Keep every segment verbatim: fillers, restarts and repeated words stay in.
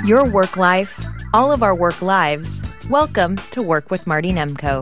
Your work life, all of our work lives. Welcome to Work with Marty Nemko.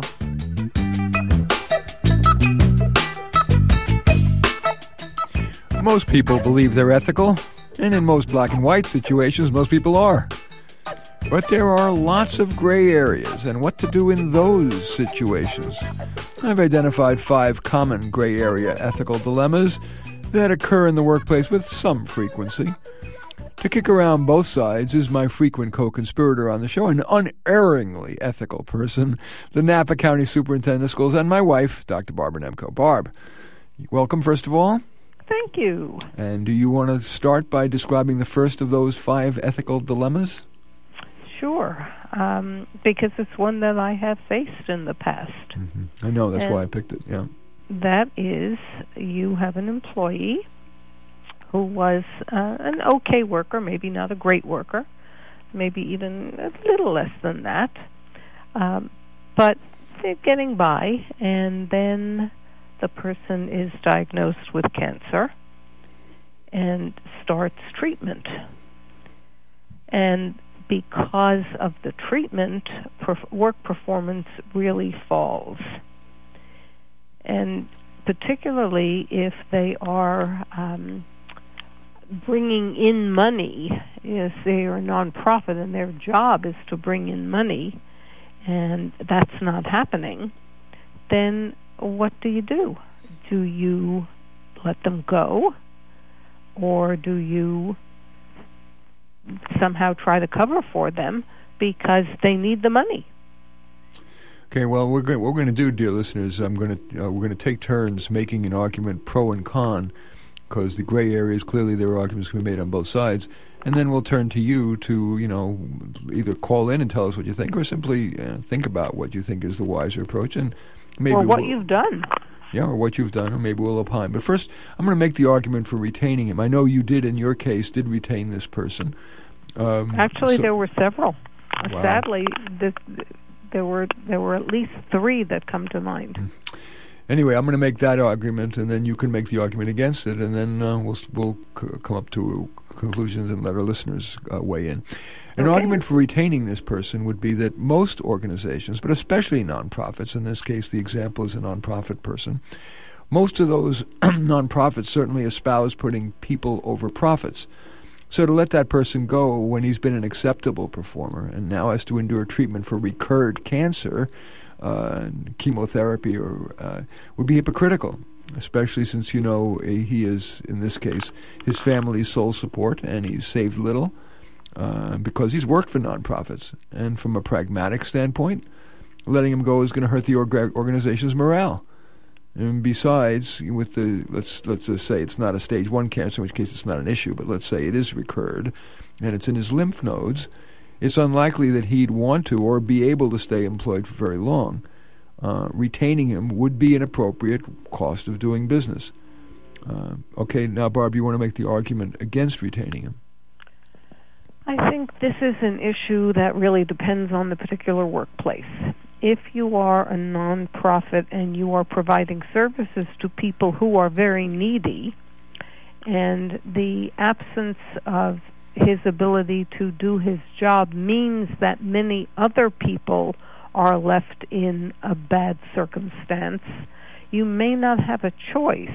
Most people believe they're ethical, and in most black and white situations, most people are. But there are lots of gray areas, and what to do in those situations. I've identified five common gray area ethical dilemmas that occur in the workplace with some frequency. To kick around both sides is my frequent co-conspirator on the show, an unerringly ethical person, the Napa County Superintendent of Schools, and my wife, Doctor Barbara Nemko. Barb, welcome first of all. Thank you. And do you want to start by describing the first of those five ethical dilemmas? Sure, um, because it's one that I have faced in the past. Mm-hmm. I know, that's and why I picked it, yeah. That is, you have an employee who was uh, an okay worker, maybe not a great worker, maybe even a little less than that, um, but they're getting by, and then the person is diagnosed with cancer and starts treatment. And because of the treatment, perf- work performance really falls. And particularly if they are um, bringing in money, if they are a nonprofit and their job is to bring in money, and that's not happening, then what do you do? Do you let them go, or do you somehow try to cover for them because they need the money? Okay, well, we're going what we're going to do, dear listeners, I'm going to uh, we're going to take turns making an argument pro and con, because the gray areas, clearly there are arguments can be made on both sides, and then we'll turn to you to, you know, either call in and tell us what you think, or simply uh, think about what you think is the wiser approach, and maybe or what we'll, you've done. Yeah, or what you've done, or maybe we'll opine. But first, I'm going to make the argument for retaining him. I know you did, in your case, did retain this person. Um, Actually, so, there were several. Wow. Sadly, this, there were there were at least three that come to mind. Mm-hmm. Anyway, I'm going to make that argument, and then you can make the argument against it, and then uh, we'll we'll c- come up to conclusions and let our listeners uh, weigh in. An okay. argument for retaining this person would be that most organizations, but especially nonprofits, in this case the example is a nonprofit person, most of those nonprofits certainly espouse putting people over profits. So to let that person go when he's been an acceptable performer and now has to endure treatment for recurred cancer, uh, chemotherapy, or uh, would be hypocritical, especially since, you know, he is, in this case, his family's sole support, and he's saved little uh, because he's worked for nonprofits. And from a pragmatic standpoint, letting him go is going to hurt the org- organization's morale. And besides, with the let's let's just say it's not a stage one cancer, in which case it's not an issue, but let's say it is recurred, and it's in his lymph nodes, it's unlikely that he'd want to or be able to stay employed for very long. Uh, retaining him would be an appropriate cost of doing business. Uh, okay, now, Barb, you want to make the argument against retaining him? I think this is an issue that really depends on the particular workplace. If you are a nonprofit and you are providing services to people who are very needy, and the absence of his ability to do his job means that many other people are left in a bad circumstance, you may not have a choice.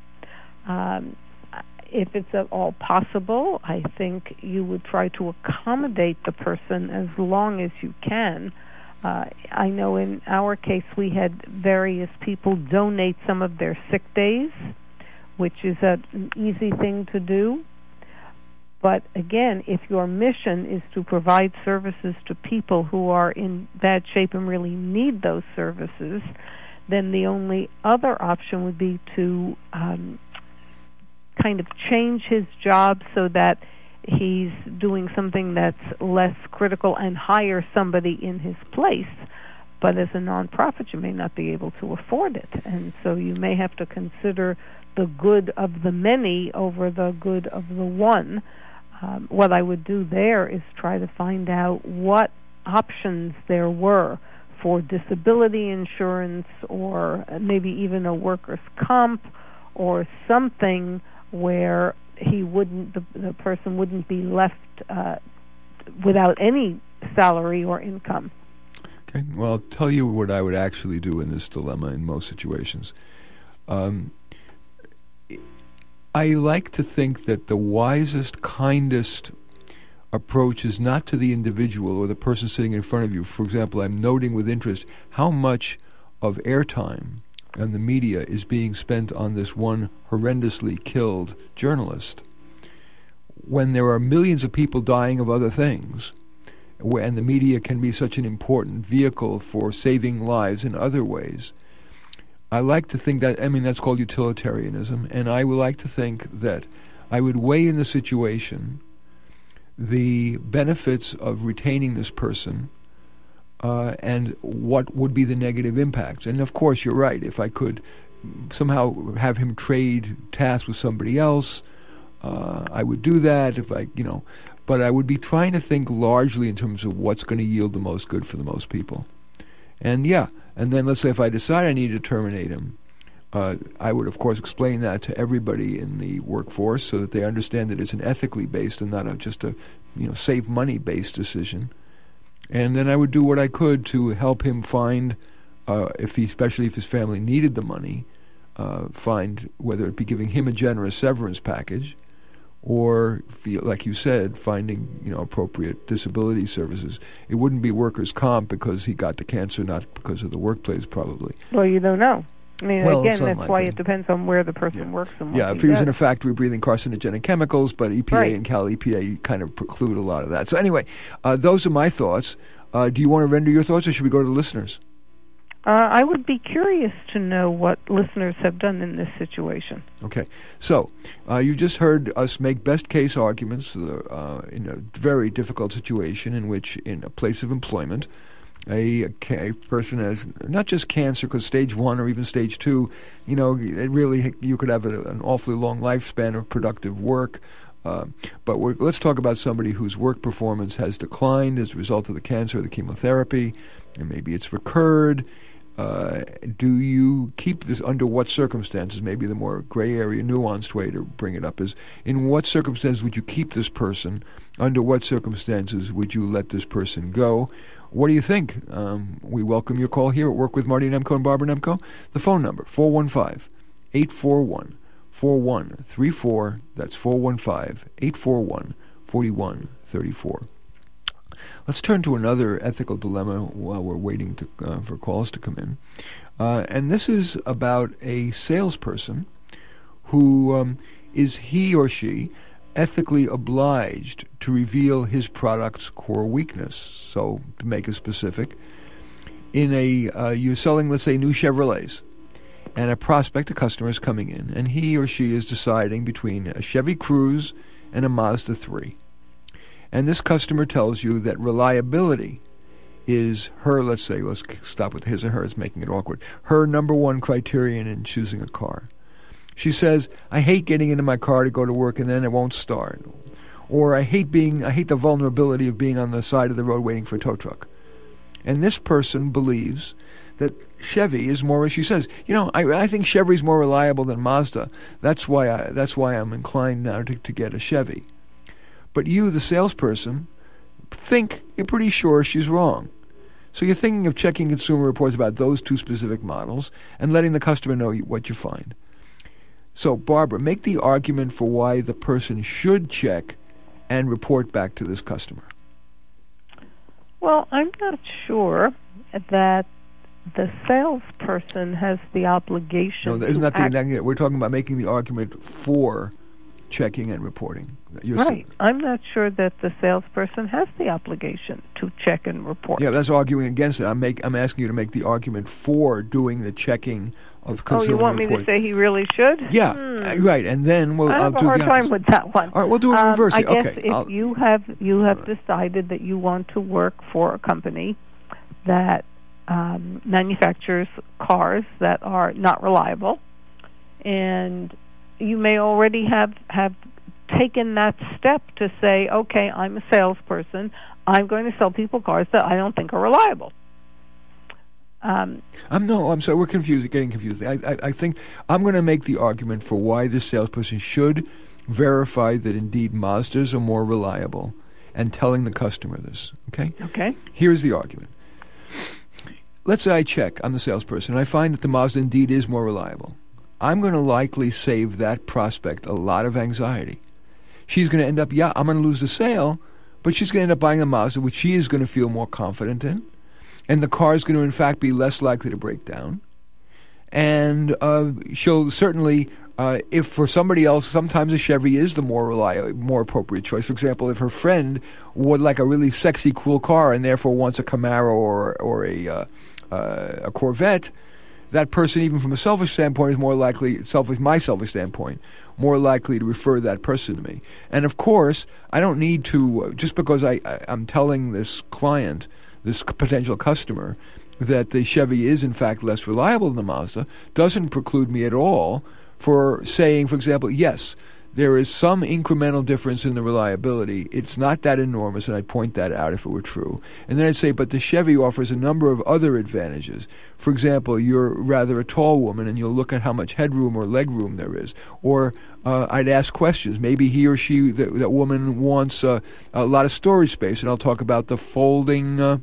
Um, if it's at all possible, I think you would try to accommodate the person as long as you can. Uh, I know in our case we had various people donate some of their sick days, which is a, an easy thing to do. But again, if your mission is to provide services to people who are in bad shape and really need those services, then the only other option would be to um, kind of change his job so that he's doing something that's less critical and hire somebody in his place. But as a nonprofit, you may not be able to afford it. And so you may have to consider the good of the many over the good of the one. Um, what I would do there is try to find out what options there were for disability insurance, or maybe even a workers' comp, or something where he wouldn't, the, the person wouldn't be left uh, without any salary or income. Okay. Well, I'll tell you what I would actually do in this dilemma in most situations. Um, I like to think that the wisest, kindest approach is not to the individual or the person sitting in front of you. For example, I'm noting with interest how much of airtime and the media is being spent on this one horrendously killed journalist, when there are millions of people dying of other things, and the media can be such an important vehicle for saving lives in other ways. I like to think that, I mean, that's called utilitarianism, and I would like to think that I would weigh in the situation the benefits of retaining this person uh, and what would be the negative impacts. And of course, you're right. If I could somehow have him trade tasks with somebody else, uh, I would do that. If I, you know, but I would be trying to think largely in terms of what's going to yield the most good for the most people. And yeah, and then let's say if I decide I need to terminate him, uh, I would of course explain that to everybody in the workforce so that they understand that it's an ethically based and not a, just a, you know, save money based decision. And then I would do what I could to help him find, uh, if he, especially if his family needed the money, uh, find whether it be giving him a generous severance package, or, feel, like you said, finding, you know, appropriate disability services. It wouldn't be workers' comp because he got the cancer, not because of the workplace, probably. Well, you don't know. I mean, well, again, that's likely. why it depends on where the person yeah. works and what Yeah, he if he was does. in a factory breathing carcinogenic chemicals, but E P A right. and Cal E P A kind of preclude a lot of that. So anyway, uh, those are my thoughts. Uh, do you want to render your thoughts, or should we go to the listeners? Uh, I would be curious to know what listeners have done in this situation. Okay. So, uh, you just heard us make best case arguments uh, in a very difficult situation in which, in a place of employment, a, a person has not just cancer, because stage one or even stage two, you know, it really, you could have a, an awfully long lifespan of productive work. Uh, but we're, let's talk about somebody whose work performance has declined as a result of the cancer or the chemotherapy, and maybe it's recurred. Uh, do you keep this under what circumstances? Maybe the more gray area, nuanced way to bring it up is, in what circumstances would you keep this person? Under what circumstances would you let this person go? What do you think? Um, we welcome your call here at Work with Marty Nemko and Barbara Nemko. The phone number, four one five, eight four one, four one three four. That's four one five, eight four one, four one three four. Let's turn to another ethical dilemma while we're waiting to, uh, for calls to come in. Uh, and this is about a salesperson who um, is he or she ethically obliged to reveal his product's core weakness. So, to make it specific, in a uh, you're selling, let's say, new Chevrolets, and a prospect, a customer, is coming in, and he or she is deciding between a Chevy Cruze and a Mazda three. And this customer tells you that reliability is her, let's say, let's stop with his or her, it's making it awkward, her number one criterion in choosing a car. She says, I hate getting into my car to go to work and then it won't start. Or I hate being, I hate the vulnerability of being on the side of the road waiting for a tow truck. And this person believes that Chevy is more, as she says, you know, I, I think Chevy's more reliable than Mazda. That's why I, that's why I'm inclined now to, to get a Chevy. But you, the salesperson, think you're pretty sure she's wrong. So you're thinking of checking consumer reports about those two specific models and letting the customer know what you find. So, Barbara, make the argument for why the person should check and report back to this customer. Well, I'm not sure that the salesperson has the obligation. No, isn't that act- the we're talking about making the argument for checking and reporting. You're right. saying. I'm not sure that the salesperson has the obligation to check and report. Yeah, that's arguing against it. I'm make I'm asking you to make the argument for doing the checking of Oh, consumer you want reporting. me to say he really should? Yeah, Hmm. uh, right. And then we'll I I'll have a do hard the time opposite. with that one. All right, we'll do it Um, reverse. I guess Okay, if I'll- you have you have decided that you want to work for a company that um, manufactures cars that are not reliable, and you may already have have taken that step to say, okay, I'm a salesperson. I'm going to sell people cars that I don't think are reliable. Um, I'm no. I'm sorry. We're confused. Getting confused. I, I, I think I'm going to make the argument for why this salesperson should verify that indeed Mazdas are more reliable, and telling the customer this. Okay? Okay. Here's the argument. Let's say I check, I'm the salesperson, and I find that the Mazda indeed is more reliable. I'm going to likely save that prospect a lot of anxiety. She's going to end up, yeah, I'm going to lose the sale, but she's going to end up buying a Mazda, which she is going to feel more confident in. And the car is going to, in fact, be less likely to break down. And uh, she'll certainly, uh, if for somebody else, sometimes a Chevy is the more reliable, more appropriate choice. For example, if her friend would like a really sexy, cool car and therefore wants a Camaro or or a uh, uh, a Corvette, that person, even from a selfish standpoint, is more likely, selfish, my selfish standpoint, more likely to refer that person to me. And of course, I don't need to, just because I, I, I'm telling this client, this potential customer, that the Chevy is in fact less reliable than the Mazda, doesn't preclude me at all for saying, for example, yes, there is some incremental difference in the reliability. It's not that enormous, and I'd point that out if it were true. And then I'd say, but the Chevy offers a number of other advantages. For example, you're rather a tall woman, and you'll look at how much headroom or legroom there is. Or uh, I'd ask questions. Maybe he or she, that, that woman, wants uh, a lot of storage space, and I'll talk about the folding, uh,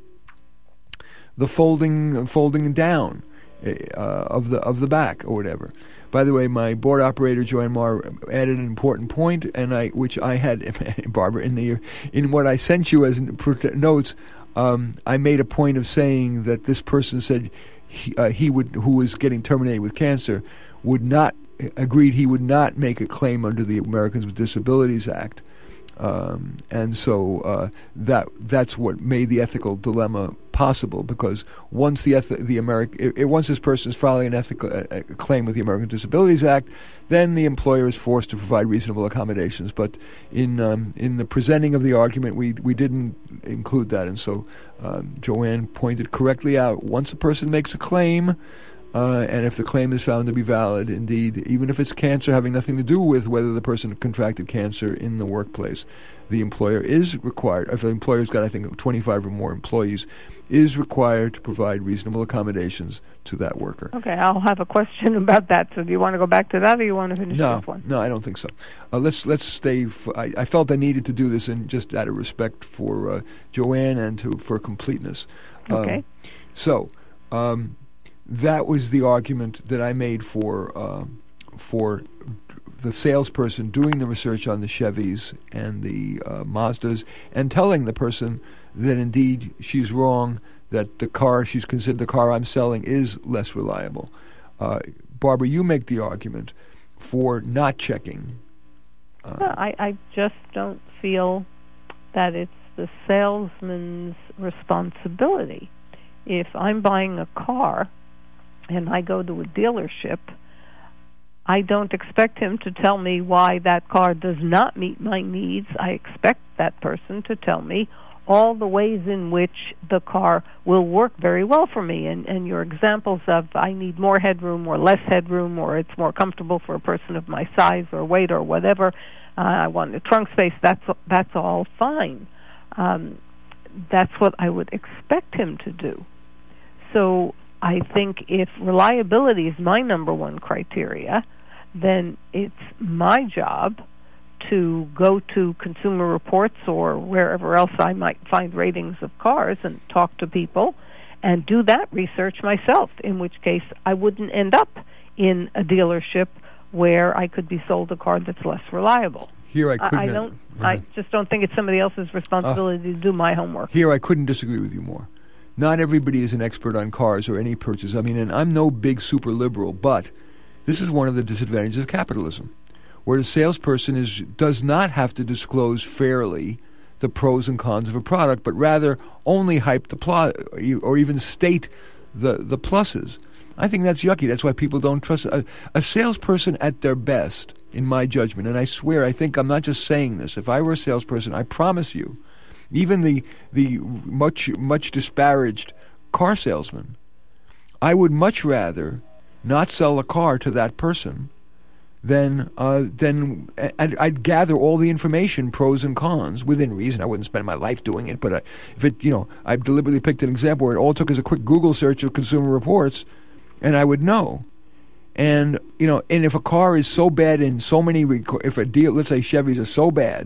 the folding, folding down uh, of the of the back or whatever. By the way, my board operator, Joanne Marr, added an important point, and I, which I had, Barbara, in the in what I sent you as notes. Um, I made a point of saying that this person said he, uh, he would, who was getting terminated with cancer, would not agreed he would not make a claim under the Americans with Disabilities Act. Um, and so uh, that that's what made the ethical dilemma possible, because once the eth- the American it, once this person is filing an ethical uh, a claim with the American Disabilities Act, then the employer is forced to provide reasonable accommodations. But in um, in the presenting of the argument, we we didn't include that, and so um, Joanne pointed correctly out: once a person makes a claim. Uh, and if the claim is found to be valid, indeed, even if it's cancer having nothing to do with whether the person contracted cancer in the workplace, the employer is required, if the employer's got, I think, twenty-five or more employees, is required to provide reasonable accommodations to that worker. Okay, I'll have a question about that. So do you want to go back to that, or you want to finish no, this one? No, I don't think so. Uh, let's let's stay. F- I, I felt I needed to do this, in just out of respect for uh, Joanne and to for completeness. Okay. Um, so... Um, That was the argument that I made for uh, for the salesperson doing the research on the Chevys and the uh, Mazdas, and telling the person that indeed she's wrong, that the car she's considered the car I'm selling is less reliable. Uh, Barbara, you make the argument for not checking. Uh, no, I, I just don't feel that it's the salesman's responsibility. If I'm buying a car and I go to a dealership, I don't expect him to tell me why that car does not meet my needs. I expect that person to tell me all the ways in which the car will work very well for me. And, and your examples of I need more headroom or less headroom, or it's more comfortable for a person of my size or weight or whatever, uh, I want the trunk space, that's, that's all fine. Um, that's what I would expect him to do. So I think if reliability is my number one criteria, then it's my job to go to Consumer Reports or wherever else I might find ratings of cars and talk to people and do that research myself, in which case I wouldn't end up in a dealership where I could be sold a car that's less reliable. Here I couldn't. I, I don't. Right. I just don't think it's somebody else's responsibility uh, to do my homework. Here I couldn't disagree with you more. Not everybody is an expert on cars or any purchase. I mean, and I'm no big super liberal, but this is one of the disadvantages of capitalism, where the salesperson is does not have to disclose fairly the pros and cons of a product, but rather only hype the plot or even state the, the pluses. I think that's yucky. That's why people don't trust a, a salesperson at their best, in my judgment. And I swear, I think I'm not just saying this. If I were a salesperson, I promise you, even the the much much disparaged car salesman, I would much rather not sell a car to that person than uh, than I'd, I'd gather all the information, pros and cons, within reason. I wouldn't spend my life doing it, but I, if it, you know, I've deliberately picked an example where it all took is a quick Google search of Consumer Reports, and I would know. And you know, and if a car is so bad in so many, if a deal, let's say Chevys are so bad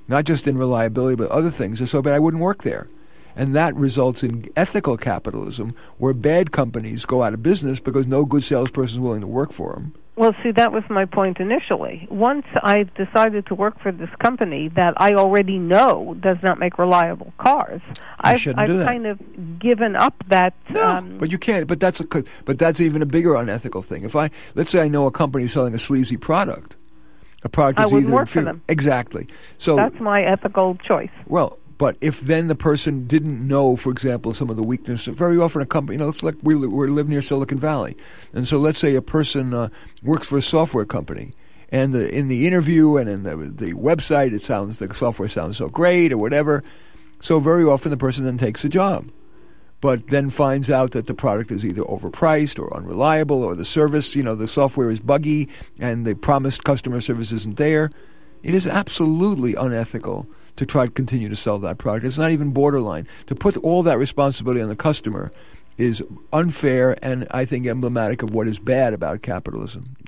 not just in reliability, but other things, are so bad I wouldn't work there. And that results in ethical capitalism, where bad companies go out of business because no good salesperson is willing to work for them. Well, see, that was my point initially. Once I decided to work for this company that I already know does not make reliable cars, You I've, shouldn't I've do that. kind of given up that. No, um, but you can't. But that's a, but that's even a bigger unethical thing. If I let's say I know a company selling a sleazy product, a product I is wouldn't either work for inferior- them. Exactly. So That's my ethical choice. well. But if then the person didn't know, for example, some of the weaknesses, very often a company, you know, it's like we, we live near Silicon Valley. And so let's say a person uh, works for a software company, and the, in the interview and in the, the website, it sounds, the software sounds so great or whatever. So very often the person then takes a job, but then finds out that the product is either overpriced or unreliable, or the service, you know, the software is buggy and the promised customer service isn't there. It is absolutely unethical to try to continue to sell that product. It's not even borderline. To put all that responsibility on the customer is unfair and I think emblematic of what is bad about capitalism.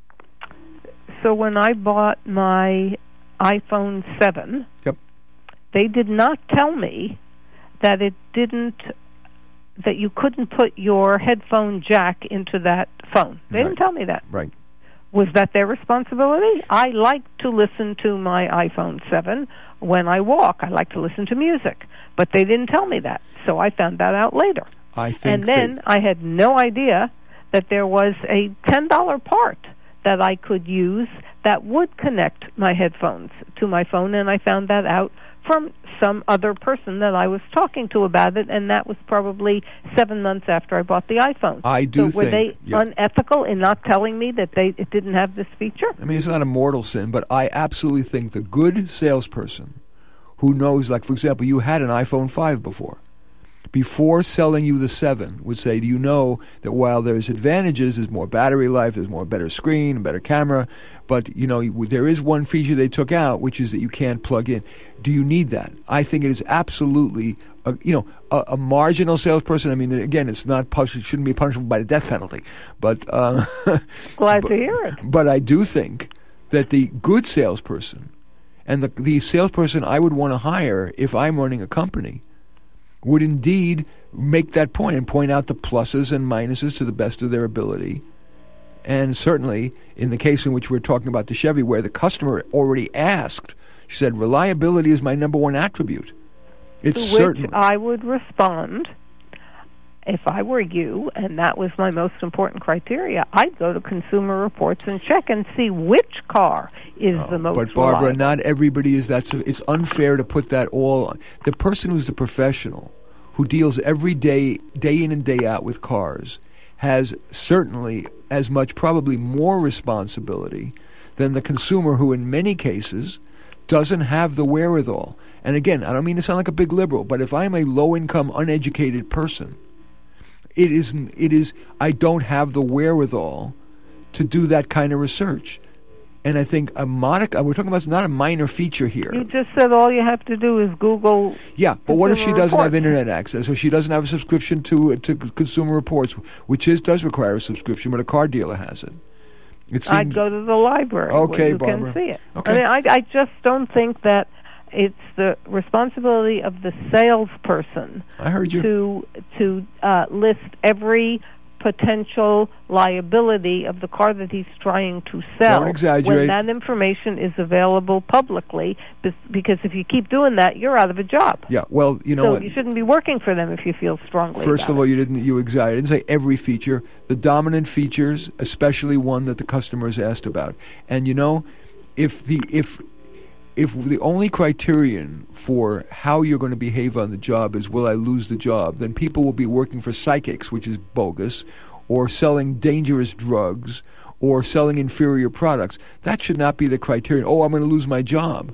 So when I bought my iPhone seven, Yep. they did not tell me that it didn't, that you couldn't put your headphone jack into that phone. They Right. didn't tell me that. Right. Was that their responsibility? I like to listen to my iPhone seven when I walk. I like to listen to music. But they didn't tell me that. So I found that out later. I think And then that, I had no idea that there was a ten dollar part that I could use that would connect my headphones to my phone, and I found that out from some other person that I was talking to about it, and that was probably seven months after I bought the iPhone. I do so were think- they yeah. unethical in not telling me that they it didn't have this feature? I mean, it's not a mortal sin, but I absolutely think the good salesperson who knows, like, for example, you had an iPhone five before. Before selling you the seven, would say, do you know that while there's advantages, there's more battery life, there's more better screen, better camera, but, you know, there is one feature they took out, which is that you can't plug in. Do you need that? I think it is absolutely, a, you know, a, a marginal salesperson. I mean, again, it's not, it shouldn't be punishable by the death penalty, but uh, Glad but, to hear it. But I do think that the good salesperson and the, the salesperson I would want to hire if I'm running a company would indeed make that point and point out the pluses and minuses to the best of their ability. And certainly, in the case in which we're talking about the Chevy, where the customer already asked, she said, reliability is my number one attribute. It's To which certain. I would respond, if I were you, and that was my most important criteria, I'd go to Consumer Reports and check and see which car is the most But Barbara, reliable. not everybody is that. It's unfair to put that all on. The person who's the professional, who deals every day, day in and day out with cars, has certainly as much, probably more responsibility than the consumer who in many cases doesn't have the wherewithal. And again, I don't mean to sound like a big liberal, but if I'm a low-income, uneducated person, it is, it is, I don't have the wherewithal to do that kind of research. And I think a modic, we're talking about, it's not a minor feature here. You just said all you have to do is Google. Yeah, but what if she Consumer doesn't have Reports. internet access, or she doesn't have a subscription to to Consumer Reports, which is does require a subscription, but a car dealer has it? It seems, I'd go to the library Okay, where you Barbara. can see it. Okay. I mean, I, I just don't think that it's the responsibility of the salesperson I heard you. to to uh, list every potential liability of the car that he's trying to sell. Don't exaggerate. When that information is available publicly, bes- because if you keep doing that, you're out of a job. Yeah, well, you know so what? you shouldn't be working for them if you feel strongly First about of all, it. you didn't you exaggerate. I didn't say every feature. The dominant features, especially one that the customers asked about. And you know, if the if if the only criterion for how you're going to behave on the job is will I lose the job, then people will be working for psychics, which is bogus, or selling dangerous drugs, or selling inferior products. That should not be the criterion. Oh, I'm going to lose my job.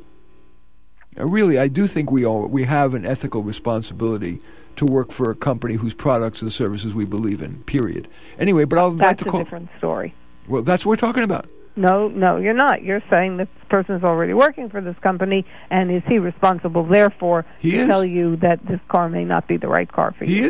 Uh, Really, I do think we all, we have an ethical responsibility to work for a company whose products and services we believe in, period. Anyway, but I'll like That's to a call... different story. Well, that's what we're talking about. No, no, you're not. You're saying that this person's already working for this company, and is he responsible, therefore, He to is. tell you that this car may not be the right car for He you? is.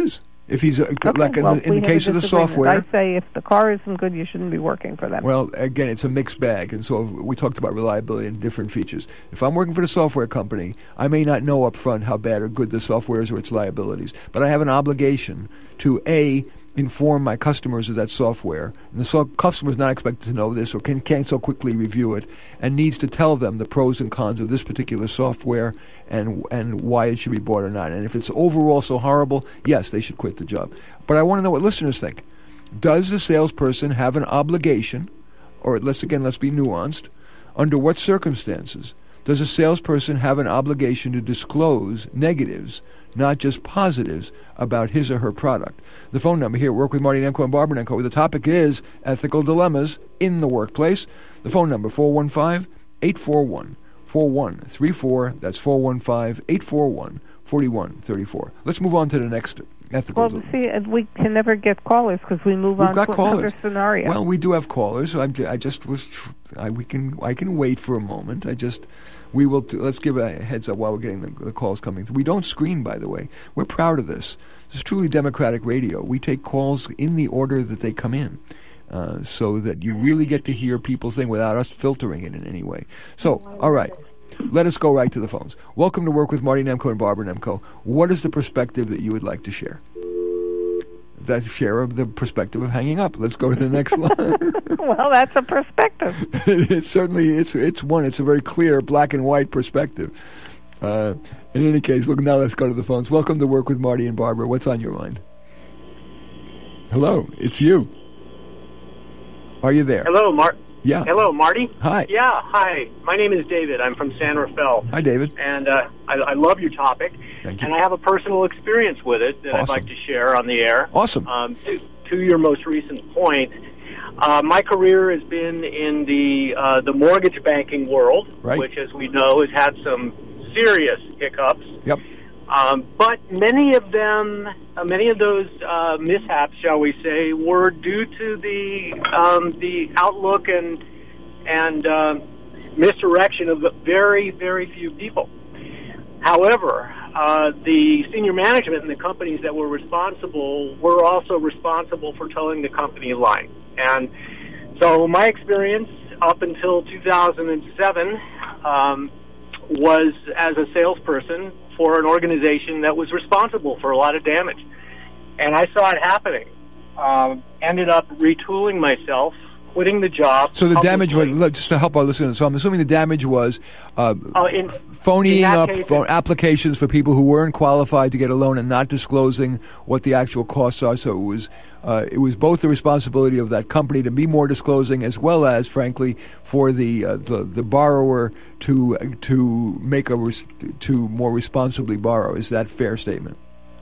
If he's uh, Okay, like in, well, the, in we the have a case of the disagreement. software. I say if the car isn't good, you shouldn't be working for them. Well, again, it's a mixed bag, and so we talked about reliability and different features. If I'm working for the software company, I may not know up front how bad or good the software is or its liabilities, but I have an obligation to A, inform my customers of that software, and the so- customer is not expected to know this or can, can't so quickly review it, and needs to tell them the pros and cons of this particular software and and why it should be bought or not. And if it's overall so horrible, yes, they should quit the job. But I want to know what listeners think. Does the salesperson have an obligation, or let's again, let's be nuanced, under what circumstances does a salesperson have an obligation to disclose negatives, not just positives, about his or her product? The phone number here at Work with Marty Nemko and Barbara Nemko. The topic is ethical dilemmas in the workplace. The phone number, four one five, eight four one, four one three four. That's four one five, eight four one, four one three four. Let's move on to the next ethical Well, dilemma. see, and we can never get callers because we move We've on got to callers. another scenario. Well, we do have callers. I'm, I just was. I, we can. I can wait for a moment. I just. We will. T- let's give a heads up while we're getting the, the calls coming through. We don't screen, by the way. We're proud of this. This is truly democratic radio. We take calls in the order that they come in, uh, so that you really get to hear people's thing without us filtering it in any way. So, all right. Let us go right to the phones. Welcome to Work with Marty Nemko and Barbara Nemko. What is the perspective that you would like to share? That share of the perspective of hanging up. Let's go to the next line. Well, that's a perspective. It's certainly it's it's one. It's a very clear black and white perspective. Uh, in any case, well, now let's go to the phones. Welcome to Work with Marty and Barbara. What's on your mind? Hello, it's you. Are you there? Hello, Mar- Yeah. Hello, Marty. Hi. Yeah, hi. My name is David. I'm from San Rafael. Hi, David. And uh, I, I love your topic. Thank you. And I have a personal experience with it that I'd Awesome. like to share on the air. Awesome. Um, to, to your most recent point, uh, my career has been in the uh, the mortgage banking world, Right. which, as we know, has had some serious hiccups. Yep. Um, but many of them, uh, many of those uh, mishaps, shall we say, were due to the um, the outlook and and uh, misdirection of very, very few people. However, uh, the senior management in the companies that were responsible were also responsible for towing the company line. And so my experience up until two thousand seven um, was as a salesperson for an organization that was responsible for a lot of damage. And I saw it happening. Um, ended up retooling myself, quitting the job. So the damage was, publicly. look, just to help our listeners, so I'm assuming the damage was uh, Uh, in- phoning in that up case, phone applications for people who weren't qualified to get a loan and not disclosing what the actual costs are. So it was uh, it was both the responsibility of that company to be more disclosing, as well as, frankly, for the uh, the, the borrower to to make a res- to more responsibly borrow. Is that a fair statement?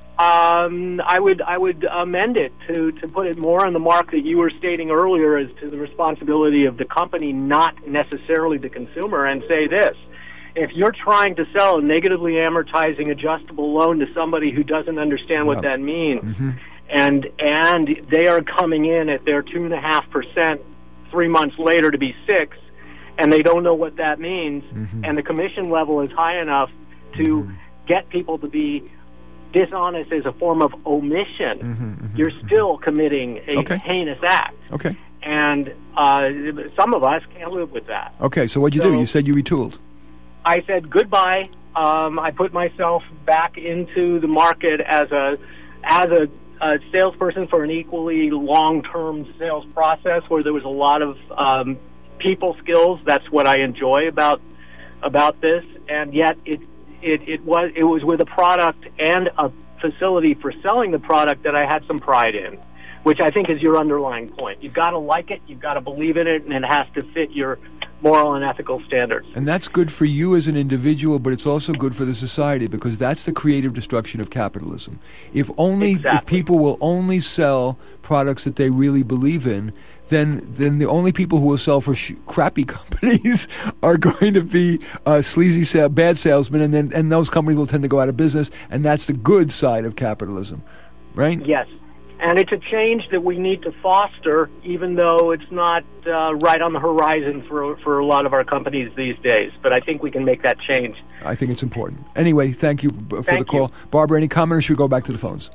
Um, I would I would amend it to, to put it more on the mark that you were stating earlier as to the responsibility of the company, not necessarily the consumer, and say this. If you're trying to sell a negatively amortizing adjustable loan to somebody who doesn't understand what Yeah. that means, Mm-hmm. and and they are coming in at their two and a half percent three months later to be six, and they don't know what that means, Mm-hmm. and the commission level is high enough to Mm-hmm. get people to be dishonest as a form of omission, Mm-hmm, mm-hmm, you're still committing a Okay. heinous act. Okay. And uh, some of us can't live with that. Okay. So what'd you do? So- You said you retooled. I said goodbye. Um, I put myself back into the market as a as a, a salesperson for an equally long-term sales process where there was a lot of um, people skills. That's what I enjoy about about this, and yet it it it was it was with a product and a facility for selling the product that I had some pride in, which I think is your underlying point. You've got to like it, you've got to believe in it, and it has to fit your moral and ethical standards. And that's good for you as an individual, but it's also good for the society, because that's the creative destruction of capitalism. If only if Exactly. people will only sell products that they really believe in, then then the only people who will sell for sh- crappy companies are going to be uh, sleazy, sale, bad salesmen, and then and those companies will tend to go out of business. And that's the good side of capitalism, right? Yes. And it's a change that we need to foster, even though it's not uh, right on the horizon for for a lot of our companies these days. But I think we can make that change. I think it's important. Anyway, thank you b- for Thank the call. you. Barbara, any comment, or should we go back to the phones?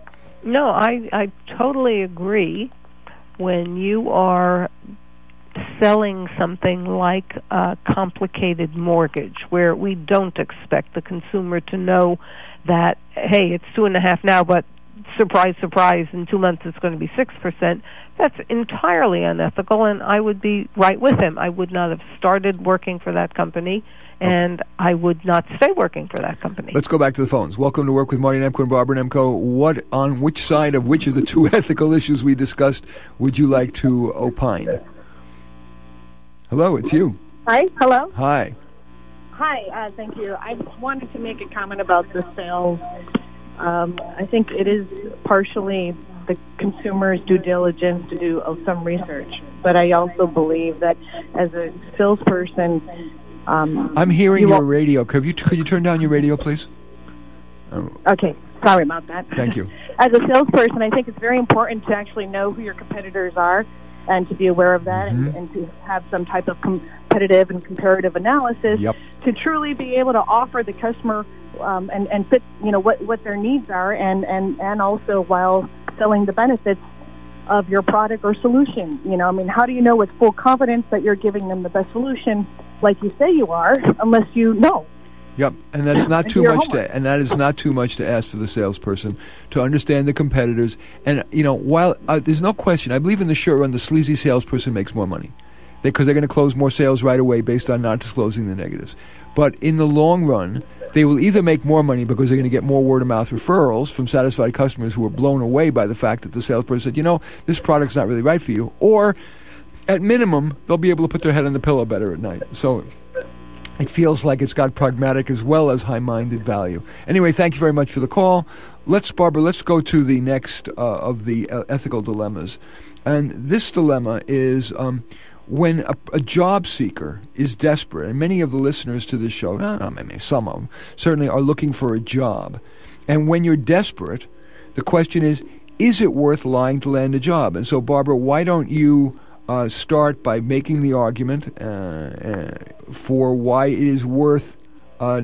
No, I, I totally agree. When you are selling something like a complicated mortgage, where we don't expect the consumer to know that, hey, it's two and a half now, but surprise, surprise, in two months it's going to be six percent, that's entirely unethical, and I would be right with him. I would not have started working for that company, and okay. I would not stay working for that company. Let's go back to the phones. Welcome to Work with Marty Nemko and Barbara Nemko. What, on which side of which of the two ethical issues we discussed would you like to opine? Hello, it's you. Hi, hello. Hi. Hi, uh, thank you. I wanted to make a comment about the sales. Um, I think it is partially the consumer's due diligence to do uh, some research, but I also believe that as a salesperson, um, I'm hearing you your will- radio. Could you could you turn down your radio, please? Oh. Okay, sorry about that. Thank you. As a salesperson, I think it's very important to actually know who your competitors are and to be aware of that, mm-hmm. and, and to have some type of competitive and comparative analysis yep. to truly be able to offer the customer um, and, and fit, you know, what, what their needs are, and, and, and also while selling the benefits of your product or solution. You know, I mean, how do you know with full confidence that you're giving them the best solution, like you say you are, unless you know? Yep, and that's not And too do your much homework. to, and that is not too much to ask for the salesperson to understand the competitors. And you know, while uh, there's no question, I believe in the short run, the sleazy salesperson makes more money because they, they're going to close more sales right away based on not disclosing the negatives. But in the long run, they will either make more money because they're going to get more word of mouth referrals from satisfied customers who are blown away by the fact that the salesperson said, you know, this product's not really right for you, or at minimum, they'll be able to put their head on the pillow better at night. So it feels like it's got pragmatic as well as high-minded value. Anyway, thank you very much for the call. Let's, Barbara, let's go to the next uh, of the uh, ethical dilemmas. And this dilemma is um, when a, a job seeker is desperate, and many of the listeners to this show, no, no, maybe some of them, certainly are looking for a job. And when you're desperate, the question is, is it worth lying to land a job? And so, Barbara, why don't you Uh, start by making the argument uh, uh, for why it is worth uh,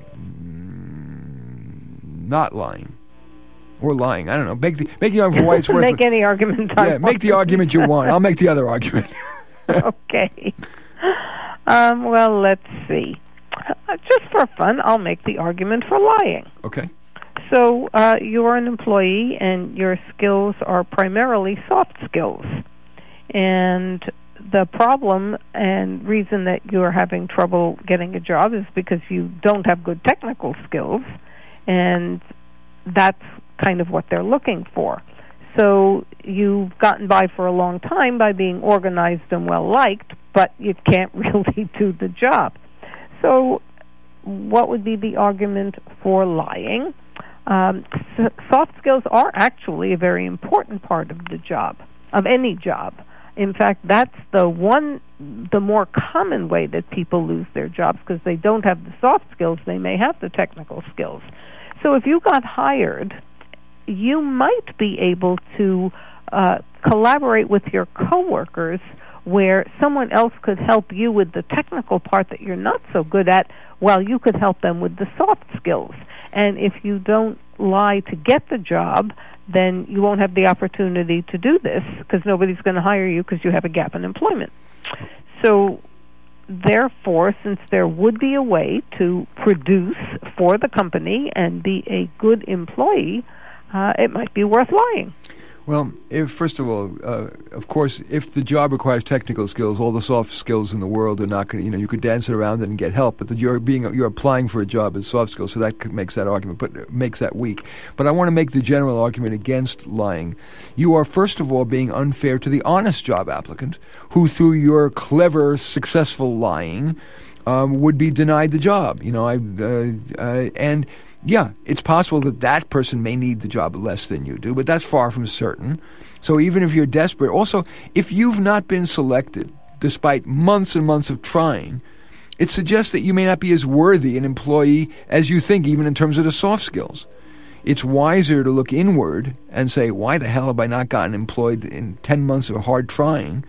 not lying or lying. I don't know. Make the make the argument for why it's worth. Make any argument. I Yeah, want. make the argument you want. I'll make the other argument. Okay. Um, well, let's see. Uh, just for fun, I'll make the argument for lying. Okay. So uh, you're an employee, and your skills are primarily soft skills. And the problem and reason that you're having trouble getting a job is because you don't have good technical skills, and that's kind of what they're looking for. So you've gotten by for a long time by being organized and well-liked, but you can't really do the job. So what would be the argument for lying? Um, s- soft skills are actually a very important part of the job, of any job. In fact, that's the one, the more common way that people lose their jobs, because they don't have the soft skills, they may have the technical skills. So if you got hired, you might be able to uh, collaborate with your coworkers where someone else could help you with the technical part that you're not so good at, while you could help them with the soft skills. And if you don't lie to get the job, then you won't have the opportunity to do this because nobody's going to hire you because you have a gap in employment. So, therefore, since there would be a way to produce for the company and be a good employee, uh, it might be worth lying. Well, if, first of all, uh, of course, if the job requires technical skills, all the soft skills in the world are not going to, you know, you could dance it around and get help, but the, you're being, you're applying for a job as soft skills, so that makes that argument, but makes that weak. But I want to make the general argument against lying. You are, first of all, being unfair to the honest job applicant, who through your clever, successful lying, um, would be denied the job. You know, I, uh, uh, and yeah, it's possible that that person may need the job less than you do, but that's far from certain. So even if you're desperate, also, if you've not been selected, despite months and months of trying, it suggests that you may not be as worthy an employee as you think, even in terms of the soft skills. It's wiser to look inward and say, why the hell have I not gotten employed in ten months of hard trying?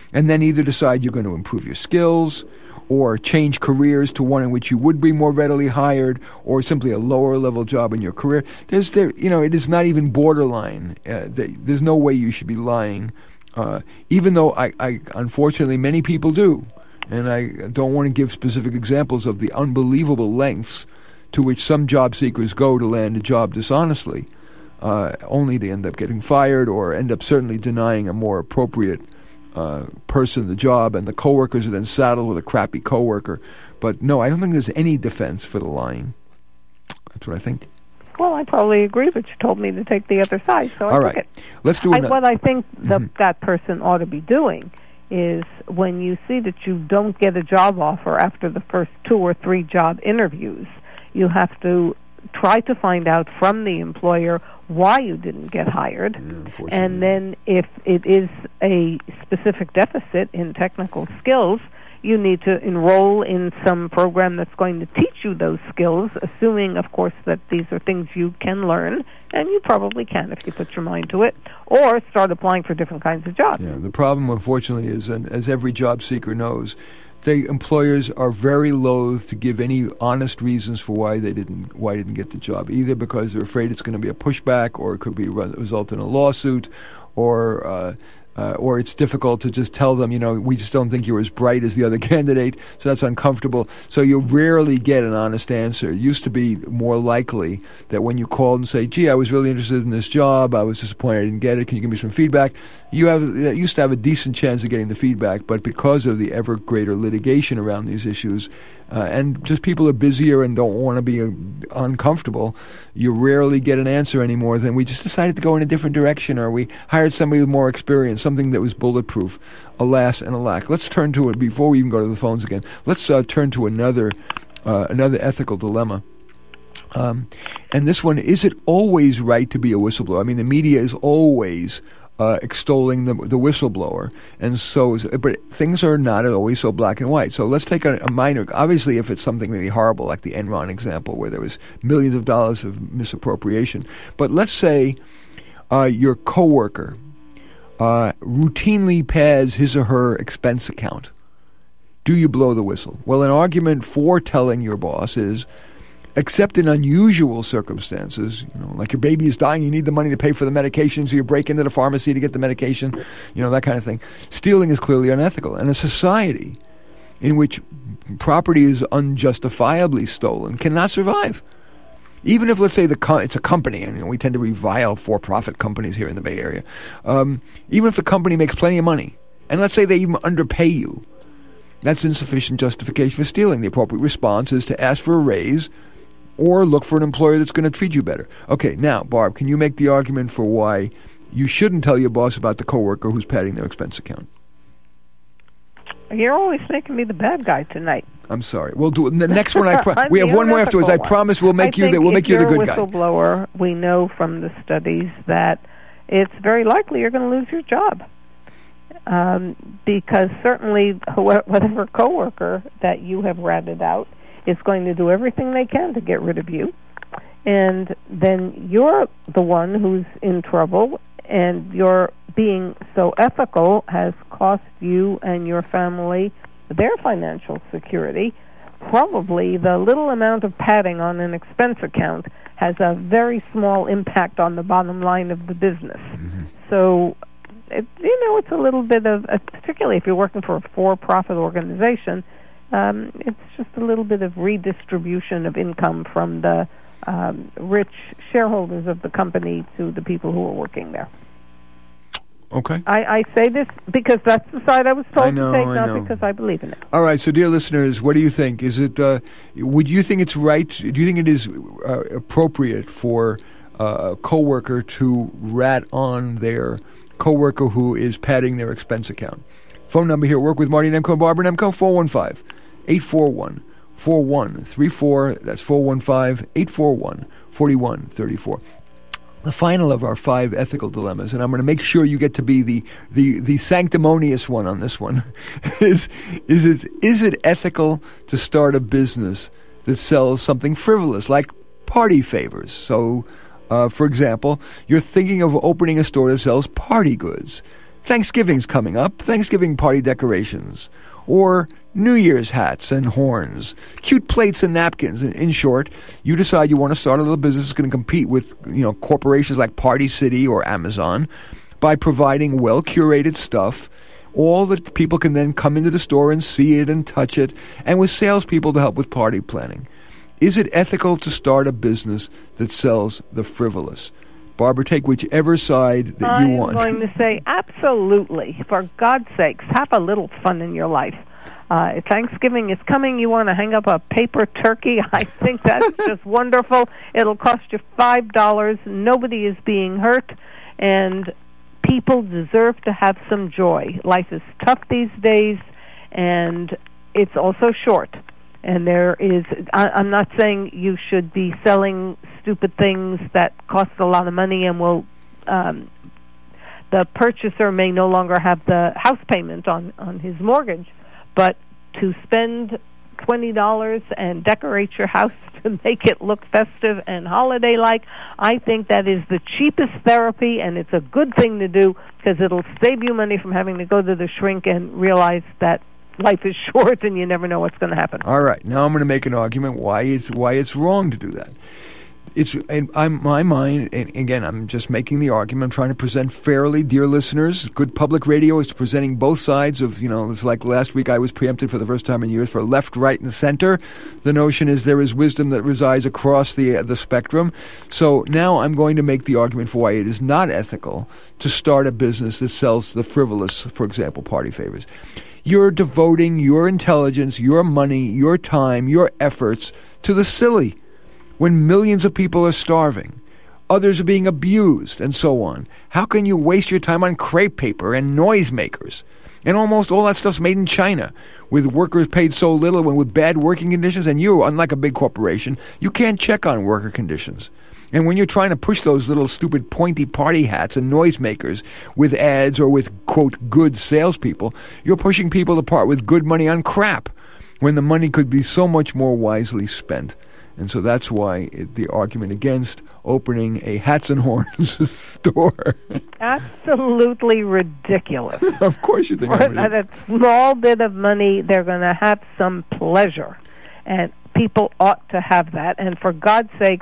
and then either decide you're going to improve your skills or change careers to one in which you would be more readily hired, or simply a lower level job in your career. There's there, you know, it is not even borderline. Uh, there's no way you should be lying, uh, even though I, I, unfortunately, many people do. And I don't want to give specific examples of the unbelievable lengths to which some job seekers go to land a job dishonestly, uh, only to end up getting fired or end up certainly denying a more appropriate Uh, person the job, and the coworkers are then saddled with a crappy coworker. But no, I don't think there's any defense for the lying. That's what I think. Well, I probably agree, but you told me to take the other side, so I All took right. it. Let's do I, another. what I think that Mm-hmm. that person ought to be doing is when you see that you don't get a job offer after the first two or three job interviews, you have to try to find out from the employer why you didn't get hired, Yeah, and then if it is a specific deficit in technical skills, you need to enroll in some program that's going to teach you those skills, assuming, of course, that these are things you can learn, and you probably can if you put your mind to it, or start applying for different kinds of jobs. Yeah, the problem, unfortunately, is, and as every job seeker knows, the employers are very loath to give any honest reasons for why they didn't why they didn't get the job, either because they're afraid it's going to be a pushback, or it could be re- result in a lawsuit, or uh, uh, or it's difficult to just tell them, you know, we just don't think you're as bright as the other candidate, so that's uncomfortable. So you rarely get an honest answer. It used to be more likely that when you called and say, gee, I was really interested in this job, I was disappointed I didn't get it, can you give me some feedback? You have you used to have a decent chance of getting the feedback, but because of the ever greater litigation around these issues, uh, and just people are busier and don't want to be uh, uncomfortable, you rarely get an answer anymore than we just decided to go in a different direction, or we hired somebody with more experience, something that was bulletproof. Alas and alack. Let's turn to it before we even go to the phones again. Let's uh, turn to another uh, another ethical dilemma. Um, and this one, is it always right to be a whistleblower? I mean, the media is always uh, extolling the, the whistleblower. And so, but things are not always so black and white. So let's take a, a minor, obviously if it's something really horrible, like the Enron example where there was millions of dollars of misappropriation. But let's say uh, your coworker uh, routinely pads his or her expense account. Do you blow the whistle? Well, an argument for telling your boss is, except in unusual circumstances, you know, like your baby is dying, you need the money to pay for the medication, so you break into the pharmacy to get the medication, you know, that kind of thing. Stealing is clearly unethical. And a society in which property is unjustifiably stolen cannot survive. Even if, let's say, the co- it's a company, and you know, we tend to revile for-profit companies here in the Bay Area. Um, even if the company makes plenty of money, and let's say they even underpay you, that's insufficient justification for stealing. The appropriate response is to ask for a raise or look for an employer that's going to treat you better. Okay, now, Barb, can you make the argument for why you shouldn't tell your boss about the coworker who's padding their expense account? You're always making me the bad guy tonight. I'm sorry. We'll do the next one. I pro- we have one more afterwards. I promise we'll make I you the we'll make you the good guy. If you're a whistleblower, we know from the studies that it's very likely you're going to lose your job. Um, because certainly whatever coworker that you have ratted out is going to do everything they can to get rid of you, and then you're the one who's in trouble, and your being so ethical has cost you and your family their financial security. Probably the little amount of padding on an expense account has a very small impact on the bottom line of the business. Mm-hmm. So It, you know, it's a little bit of, uh, particularly if you're working for a for-profit organization, um, it's just a little bit of redistribution of income from the um, rich shareholders of the company to the people who are working there. Okay. I, I say this because that's the side I was told I know, to take, I not know. because I believe in it. All right, so dear listeners, what do you think? Is it? Uh, would you think it's right? Do you think it is uh, appropriate for uh, a coworker to rat on their coworker who is padding their expense account? Phone number here, work with Marty Nemco and Barbara Nemco, four one five, eight four one, four one three four. That's four one five, eight four one, four one three four. The final of our five ethical dilemmas, and I'm going to make sure you get to be the, the, the sanctimonious one on this one, is, is, it, is it ethical to start a business that sells something frivolous, like party favors? So, uh, for example, you're thinking of opening a store that sells party goods. Thanksgiving's coming up, Thanksgiving party decorations, or New Year's hats and horns, cute plates and napkins. In, in short, you decide you want to start a little business that's going to compete with, you know, corporations like Party City or Amazon by providing well-curated stuff. All that people can then come into the store and see it and touch it, and with salespeople to help with party planning. Is it ethical to start a business that sells the frivolous? Barbara, take whichever side that I'm you want. I'm going to say absolutely. For God's sakes, have a little fun in your life. Uh, Thanksgiving is coming. You want to hang up a paper turkey? I think that's just wonderful. It'll cost you five dollars. Nobody is being hurt, and people deserve to have some joy. Life is tough these days, and it's also short. And there is, I, I'm not saying you should be selling stupid things that cost a lot of money and will, um, the purchaser may no longer have the house payment on, on his mortgage, but to spend twenty dollars and decorate your house to make it look festive and holiday-like, I think that is the cheapest therapy, and it's a good thing to do because it'll save you money from having to go to the shrink and realize that life is short and you never know what's going to happen. All right, now I'm going to make an argument why it's why it's wrong to do that. It's in I'm, my mind, and again, I'm just making the argument. I'm trying to present fairly, dear listeners. Good public radio is presenting both sides of, you know, it's like last week I was preempted for the first time in years for left, right, and center. The notion is there is wisdom that resides across the uh, the spectrum. So now I'm going to make the argument for why it is not ethical to start a business that sells the frivolous, for example, party favors. You're devoting your intelligence, your money, your time, your efforts to the silly. When millions of people are starving, others are being abused, and so on. How can you waste your time on crepe paper and noisemakers? And almost all that stuff's made in China, with workers paid so little and with bad working conditions. And you, unlike a big corporation, you can't check on worker conditions. And when you're trying to push those little stupid pointy party hats and noisemakers with ads or with, quote, good salespeople, you're pushing people to part with good money on crap, when the money could be so much more wisely spent. And so that's why it, the argument against opening a hats and horns store. Absolutely ridiculous. Of course you think For I'm ridiculous. a small bit of money, they're going to have some pleasure. And people ought to have that. And for God's sakes,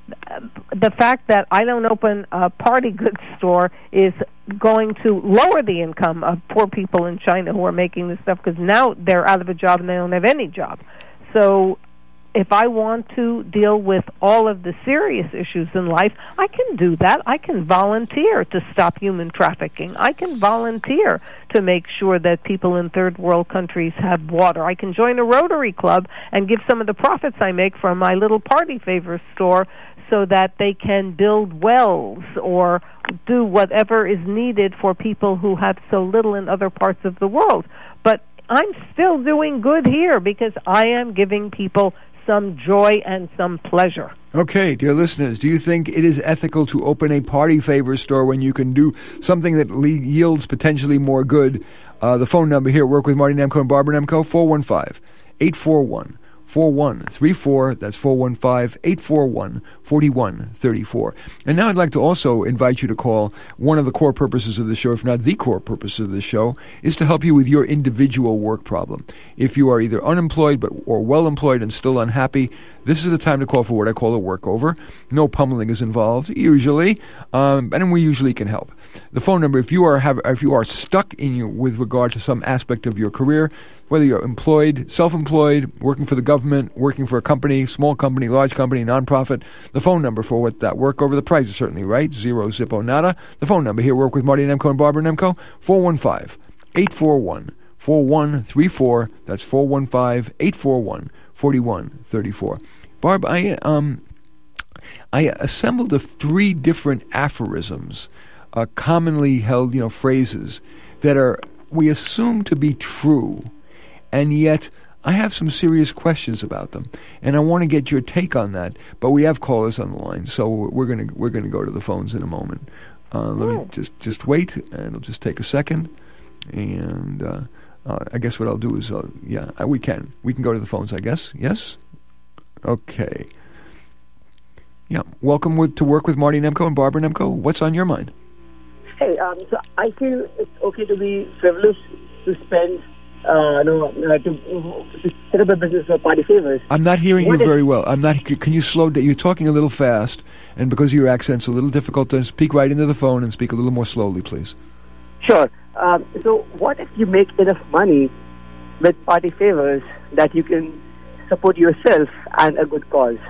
the fact that I don't open a party goods store is going to lower the income of poor people in China who are making this stuff, because now they're out of a job and they don't have any job. So if I want to deal with all of the serious issues in life, I can do that. I can volunteer to stop human trafficking. I can volunteer to make sure that people in third world countries have water. I can join a Rotary Club and give some of the profits I make from my little party favor store so that they can build wells or do whatever is needed for people who have so little in other parts of the world. But I'm still doing good here because I am giving people some joy and some pleasure. Okay, dear listeners, do you think it is ethical to open a party favor store when you can do something that le- yields potentially more good? Uh, the phone number here at Work with Marty Nemko and Barbara Nemko, four one five, eight four one, four one three four. That's four one five, eight four one, four one three four. And now I'd like to also invite you to call. One of the core purposes of the show, if not the core purpose of the show, is to help you with your individual work problem. If you are either unemployed but or well-employed and still unhappy, this is the time to call for what I call a workover. No pummeling is involved, usually, um, and we usually can help. The phone number, if you are have, if you are stuck in you with regard to some aspect of your career, whether you're employed, self-employed, working for the government, working for a company, small company, large company, nonprofit, the phone number for what that workover, the price is certainly right, zero zippo nada. The phone number here, Work with Marty Nemko and Barbara Nemko, four one five, eight four one, four one three four. That's four one five, eight four one, four one three four. Barb, I um, I assembled a three different aphorisms, uh, commonly held, you know, phrases that are we assume to be true, and yet I have some serious questions about them, and I want to get your take on that. But we have callers on the line, so we're gonna we're gonna go to the phones in a moment. Uh, let me just just wait, and it'll just take a second, and uh, uh, I guess what I'll do is, uh, yeah, we can we can go to the phones. I guess yes. Okay. Yeah. Welcome with, to Work with Marty Nemko and Barbara Nemko. What's on your mind? Hey, um, so I feel it's okay to be frivolous, to spend, uh, no, uh, to, to set up a business for party favors. I'm not hearing What you if- very well. I'm not. Can you slow down? You're talking a little fast, and because of your accent's a little difficult to speak right into the phone and speak a little more slowly, please. Sure. Um, so what if you make enough money with party favors that you can support yourself and a good cause?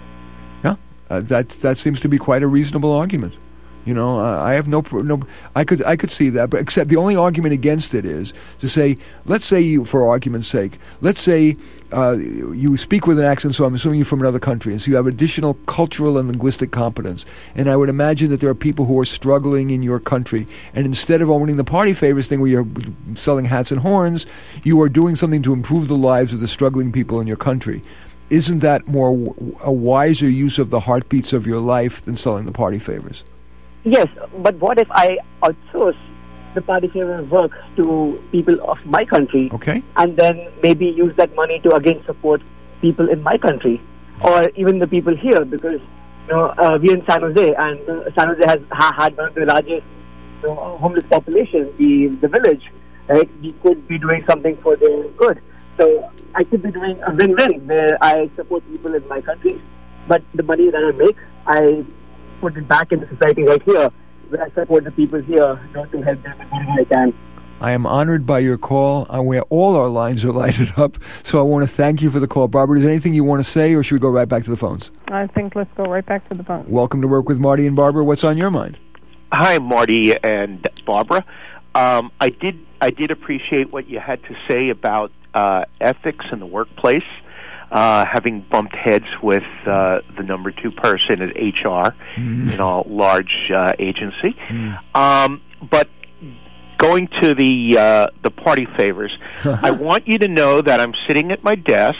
Yeah, uh, that that seems to be quite a reasonable argument. You know, uh, I have no pro- no. I could I could see that, but except the only argument against it is to say, let's say you, for argument's sake, let's say uh, you speak with an accent. So I'm assuming you're from another country, and so you have additional cultural and linguistic competence. And I would imagine that there are people who are struggling in your country, and instead of owning the party favors thing where you're selling hats and horns, you are doing something to improve the lives of the struggling people in your country. Isn't that more w- a wiser use of the heartbeats of your life than selling the party favors? Yes, but what if I outsource the party favor work to people of my country, Okay. and then maybe use that money to again support people in my country, or even the people here, because you know uh, we're in San Jose, and uh, San Jose has ha- had one of the largest you know, homeless population, the the village. Right, we could be doing something for their good. So I could be doing a win-win where I support people in my country, but the money that I make, I put it back in the society right here, where I support the people here, you know, to help them in whatever I can. I am honored by your call, uh, where all our lines are lighted up. So I want to thank you for the call. Barbara, is there anything you want to say, or should we go right back to the phones? I think let's go right back to the phone. Welcome to Work with Marty and Barbara. What's on your mind? Hi, Marty and Barbara. Um, I did I did appreciate what you had to say about uh, ethics in the workplace, uh, having bumped heads with uh, the number two person at H R Mm. in a large uh, agency. Mm. Um, but going to the uh, the party favors, I want you to know that I'm sitting at my desk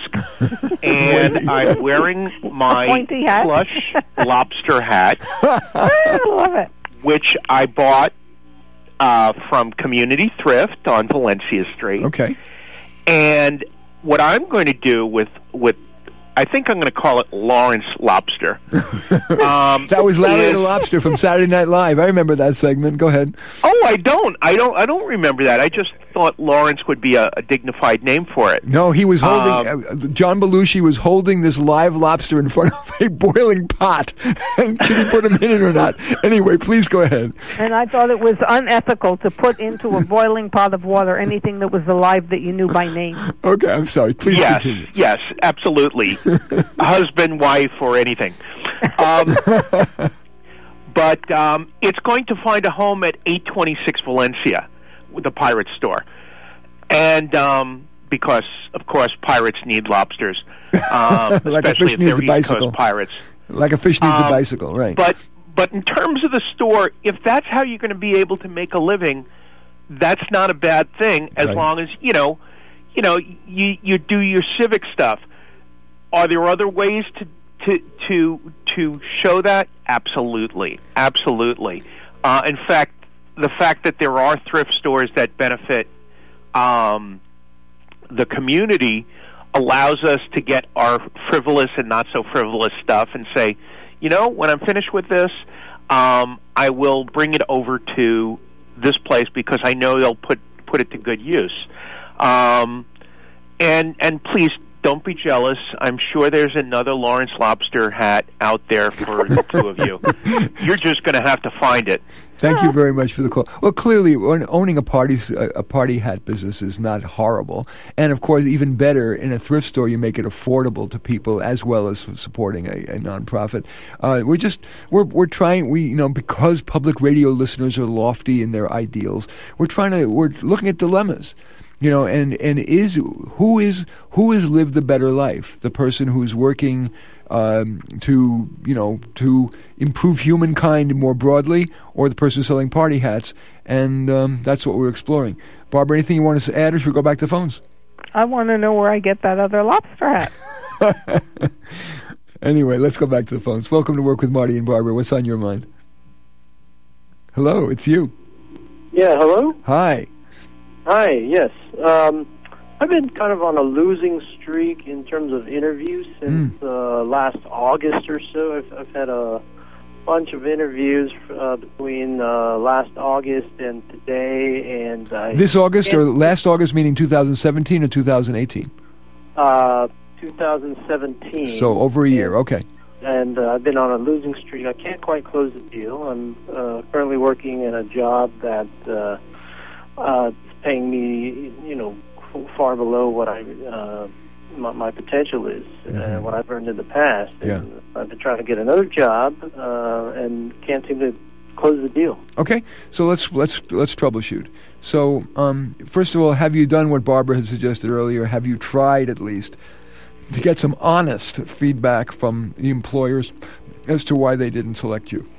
and I'm wearing my pointy hat. plush lobster hat, I love it. which I bought uh, from Community Thrift on Valencia Street. Okay. And what I'm going to do with with I think I'm going to call it Lawrence Lobster. Um, That was Larry is- the Lobster from Saturday Night Live. I remember that segment. Go ahead. Oh, I don't. I don't. I don't remember that. I just thought Lawrence would be a, a dignified name for it. No, he was holding, Um, uh, John Belushi was holding this live lobster in front of a boiling pot. And should he put him in it or not? Anyway, please go ahead. And I thought it was unethical to put into a boiling pot of water anything that was alive that you knew by name. Okay, I'm sorry. Please Yes, continue. yes, absolutely. Husband, wife, or anything. Um, but um, it's going to find a home at eight twenty-six Valencia, with the pirate store. And um, because, of course, pirates need lobsters, um, Like a especially fish if needs they're a East bicycle. Coast pirates. Like a fish needs a Um, bicycle, right. But but in terms of the store, if that's how you're going to be able to make a living, that's not a bad thing, as Right. long as you know, you know, you you do your civic stuff. Are there other ways to to to to show that? Absolutely, absolutely. Uh, in fact, the fact that there are thrift stores that benefit um, the community allows us to get our frivolous and not so frivolous stuff and say, you know, when I'm finished with this, um, I will bring it over to this place because I know they'll put put it to good use. Um, and and please don't be jealous. I'm sure there's another Lawrence Lobster hat out there for the two of you. You're just going to have to find it. Thank you very much for the call. Well, clearly, own- owning a party a party hat business is not horrible, and of course, even better, in a thrift store, you make it affordable to people as well as supporting a, a nonprofit. Uh, we're just we're we're trying we you know because public radio listeners are lofty in their ideals. We're trying to we're looking at dilemmas. You know, and, and is who is who has lived the better life? The person who's working um, to you know to improve humankind more broadly, or the person selling party hats? And um, that's what we're exploring. Barbara, anything you want us to add, or should we go back to the phones? I want to know where I get that other lobster hat. Anyway, let's go back to the phones. Welcome to Work with Marty and Barbara. What's on your mind? Hello, it's you. Yeah, hello? Hi. Hi, yes. Um, I've been kind of on a losing streak in terms of interviews since Mm. uh, last August or so. I've, I've had a bunch of interviews uh, between uh, last August and today, and I this August or last August, meaning two thousand seventeen or two thousand eighteen? Uh, two thousand seventeen. So over a year, okay. And uh, I've been on a losing streak. I can't quite close the deal. I'm uh, currently working in a job that uh, uh, is paying me, you know, far below what I uh, my, my potential is, mm-hmm. and what I've earned in the past. And yeah. I've been trying to get another job uh, and can't seem to close the deal. Okay, so let's let's let's troubleshoot. So, um, first of all, have you done what Barbara had suggested earlier? Have you tried at least to get some honest feedback from the employers as to why they didn't select you?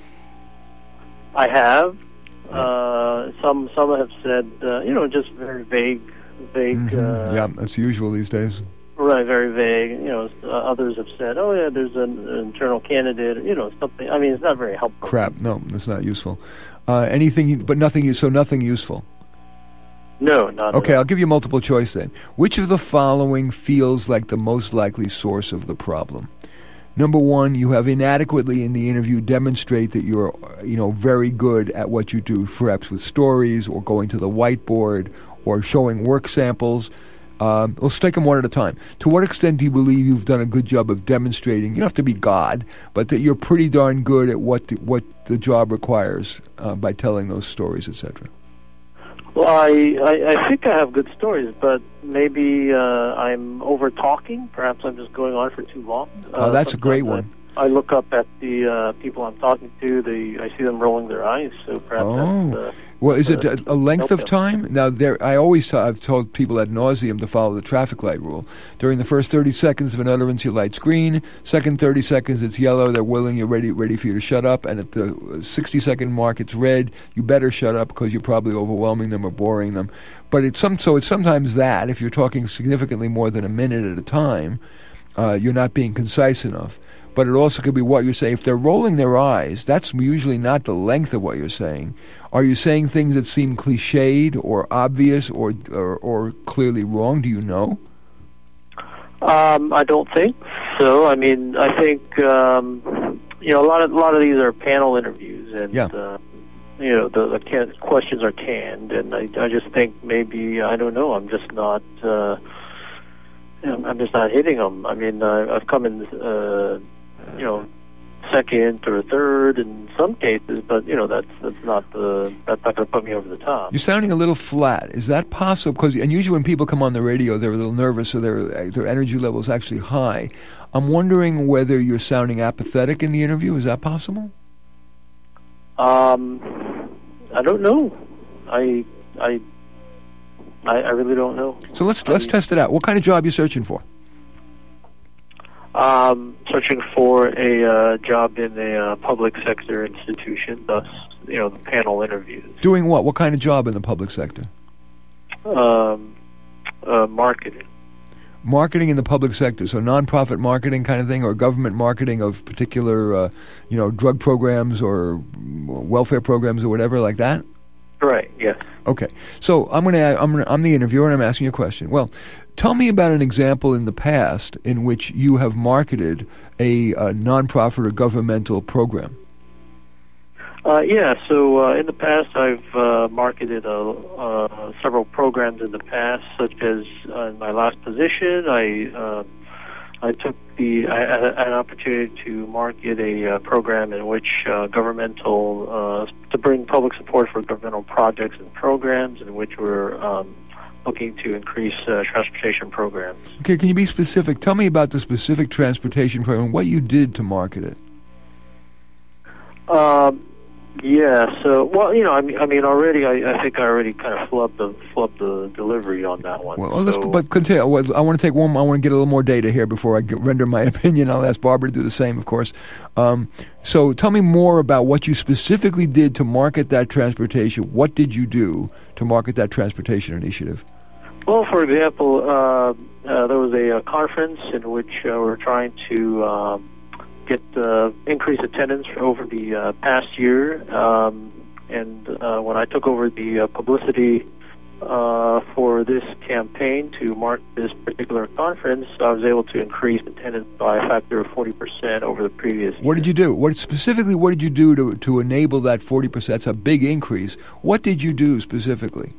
I have. Uh, some some have said, uh, you know, just very vague, vague. Mm-hmm. Uh, yeah, that's usual these days. Right, very vague. You know, uh, others have said, "Oh yeah, there's an, an internal candidate." You know, something. I mean, it's not very helpful. Crap. No, it's not useful. Uh, anything, but nothing. So nothing useful. No, not Okay, I'll give you multiple choice then. Which of the following feels like the most likely source of the problem? Number one, you have inadequately in the interview demonstrate that you're, you know, very good at what you do, perhaps with stories or going to the whiteboard or showing work samples. Um, let's take them one at a time. To what extent do you believe you've done a good job of demonstrating, you don't have to be God, but that you're pretty darn good at what the, what the job requires uh, by telling those stories, et cetera? Well, I, I, I think I have good stories, but maybe uh, I'm over-talking. Perhaps I'm just going on for too long. Oh, uh, that's a great I, one. I look up at the uh, people I'm talking to. They, I see them rolling their eyes, so perhaps oh. that's... Uh, Well, is it a, a length of them. time? Now, there, I always t- I've told people ad nauseum to follow the traffic light rule. During the first thirty seconds of an utterance, your light's green. Second thirty seconds, it's yellow. They're willing, you're ready, ready for you to shut up. And at the sixty-second mark, it's red. You better shut up because you're probably overwhelming them or boring them. But it's some, so it's sometimes that if you're talking significantly more than a minute at a time, uh, you're not being concise enough. But it also could be what you're saying. If they're rolling their eyes, that's usually not the length of what you're saying. Are you saying things that seem cliched or obvious or or, or clearly wrong? Do you know? Um, I don't think so. I mean, I think um, you know a lot of a lot of these are panel interviews, and yeah. uh, you know the, the can- questions are canned, and I, I just think maybe I don't know. I'm just not. Uh, I'm just not hitting them. I mean, uh, I've come in. Uh, you know, second or third in some cases, but you know that's that's not the that's not going to put me over the top. You're sounding a little flat. Is that possible? Because and usually when people come on the radio, they're a little nervous, so their their energy level is actually high. I'm wondering whether you're sounding apathetic in the interview. Is that possible? Um, I don't know. I I I, I really don't know. So let's let's I, test it out. What kind of job are you searching for? Um, searching for a uh, job in a uh, public sector institution, thus, you know, the panel interviews. Doing what? What kind of job in the public sector? Um, uh, marketing. Marketing in the public sector, so nonprofit marketing kind of thing, or government marketing of particular, uh, you know, drug programs or welfare programs or whatever like that? Right, yes. Okay, so I'm going to, I'm gonna, I'm the interviewer and I'm asking you a question. Well, tell me about an example in the past in which you have marketed a, a nonprofit or governmental program. Uh, yeah, so uh, in the past I've uh, marketed uh, uh, several programs in the past, such as uh, in my last position, I uh, I took the I had an opportunity to market a uh, program in which uh, governmental uh, to bring public support for governmental projects and programs in which we're um, looking to increase uh, transportation programs. Okay, can you be specific? Tell me about the specific transportation program, what you did to market it. Um. Yeah, so, well, you know, I mean, I mean already, I, I think I already kind of flubbed the, flubbed the delivery on that one. Well, so, let's, but continue. I want to take one, I want to get a little more data here before I get, render my opinion. I'll ask Barbara to do the same, of course. Um, so tell me more about what you specifically did to market that transportation. What did you do to market that transportation initiative? Well, for example, uh, uh, there was a, a conference in which uh, we were trying to um, get uh, increased attendance over the uh, past year, um, and uh, when I took over the uh, publicity uh, for this campaign to mark this particular conference, I was able to increase attendance by a factor of forty percent over the previous year. What did you do? What specifically, what did you do to, to enable that forty percent? That's a big increase. What did you do specifically?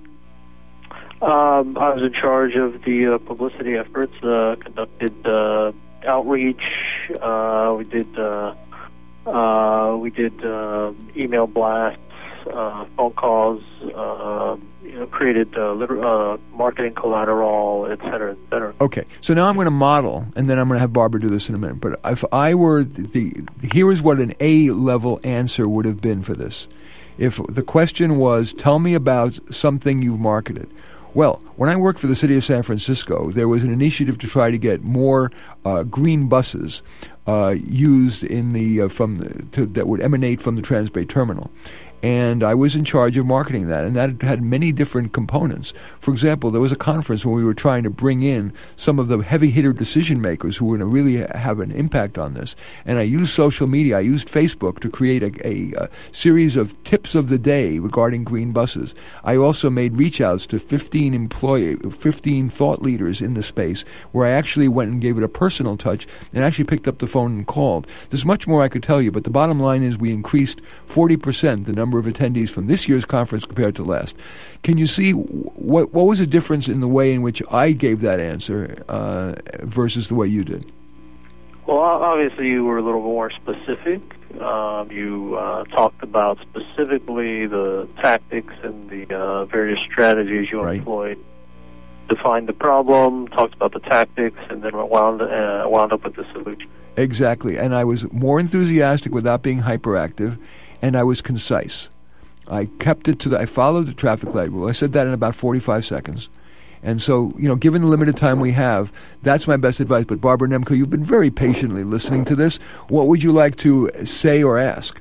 Um, I was in charge of the uh, publicity efforts, uh, conducted uh, outreach, uh, we did uh, uh, we did uh, email blasts, uh, phone calls, uh, you know, created uh, liter- uh, marketing collateral, et cetera, et cetera. Okay, so now I'm going to model, and then I'm going to have Barbara do this in a minute. But if I were the, here is what an A-level answer would have been for this. If the question was, tell me about something you've marketed. Well, when I worked for the city of San Francisco, there was an initiative to try to get more uh, green buses uh, used in the uh, from the, to, that would emanate from the Transbay Terminal. And I was in charge of marketing that, and that had many different components. For example, there was a conference when we were trying to bring in some of the heavy-hitter decision-makers who were going to really have an impact on this. And I used social media. I used Facebook to create a, a, a series of tips of the day regarding green buses. I also made reach-outs to fifteen employee, fifteen thought leaders in the space, where I actually went and gave it a personal touch and actually picked up the phone and called. There's much more I could tell you, but the bottom line is we increased forty percent the number of attendees from this year's conference compared to last. Can you see what what was the difference in the way in which I gave that answer uh, versus the way you did? Well, obviously you were a little more specific. Um, you uh, talked about specifically the tactics and the uh, various strategies you right. employed. Defined the problem, talked about the tactics, and then wound, uh, wound up with the solution. Exactly, and I was more enthusiastic without being hyperactive, and I was concise. I kept it to the, I followed the traffic light rule. I said that in about forty-five seconds. And so, you know, given the limited time we have, that's my best advice. But Barbara Nemko, you've been very patiently listening to this. What would you like to say or ask?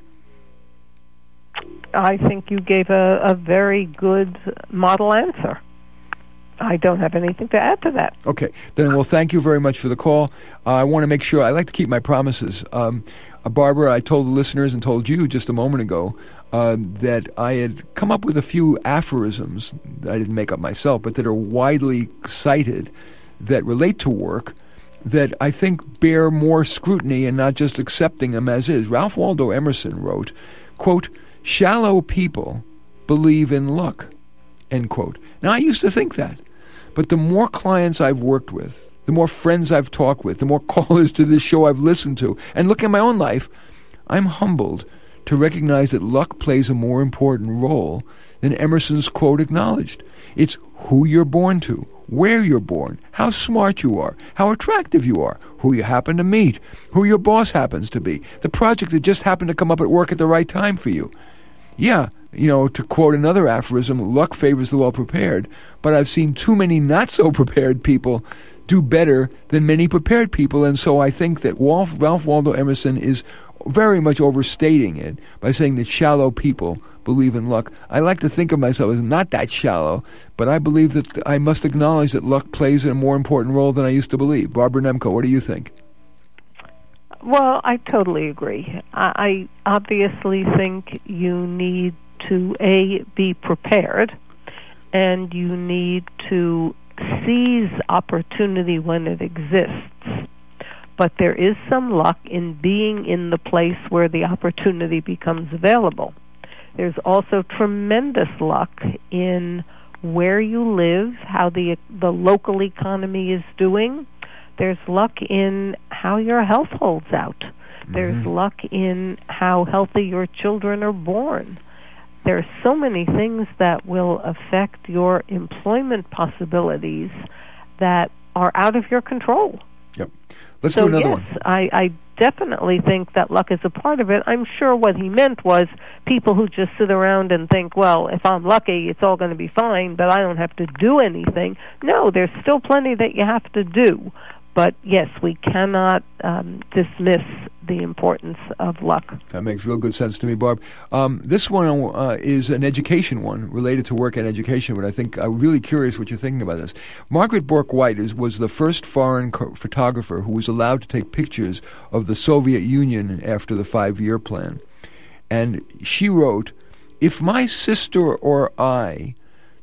I think you gave a, a very good model answer. I don't have anything to add to that. Okay. Then, well, thank you very much for the call. Uh, I want to make sure, I like to keep my promises. Um, uh, Barbara, I told the listeners and told you just a moment ago uh, that I had come up with a few aphorisms that I didn't make up myself, but that are widely cited that relate to work that I think bear more scrutiny and not just accepting them as is. Ralph Waldo Emerson wrote, quote, "Shallow people believe in luck," end quote. Now, I used to think that. But the more clients I've worked with, the more friends I've talked with, the more callers to this show I've listened to, and look at my own life, I'm humbled to recognize that luck plays a more important role than Emerson's quote acknowledged. It's who you're born to, where you're born, how smart you are, how attractive you are, who you happen to meet, who your boss happens to be, the project that just happened to come up at work at the right time for you. Yeah, you know, to quote another aphorism, luck favors the well-prepared, but I've seen too many not-so-prepared people do better than many prepared people, and so I think that Ralph, Ralph Waldo Emerson is very much overstating it by saying that shallow people believe in luck. I like to think of myself as not that shallow, but I believe that I must acknowledge that luck plays a more important role than I used to believe. Barbara Nemko, what do you think? Well, I totally agree. I obviously think you need to, A, be prepared, and you need to seize opportunity when it exists. But there is some luck in being in the place where the opportunity becomes available. There's also tremendous luck in where you live, how the the local economy is doing. There's luck in how your health holds out. Mm-hmm. There's luck in how healthy your children are born. There are so many things that will affect your employment possibilities that are out of your control. Yep. Let's so do another yes, one. I, I definitely think that luck is a part of it. I'm sure what he meant was people who just sit around and think, well, if I'm lucky, it's all going to be fine, but I don't have to do anything. No, there's still plenty that you have to do. But yes, we cannot um, dismiss the importance of luck. That makes real good sense to me, Barb. Um, this one uh, is an education one related to work and education, but I think I'm really curious what you're thinking about this. Margaret Bourke-White is, was the first foreign co- photographer who was allowed to take pictures of the Soviet Union after the five-year plan. And she wrote, "If my sister or I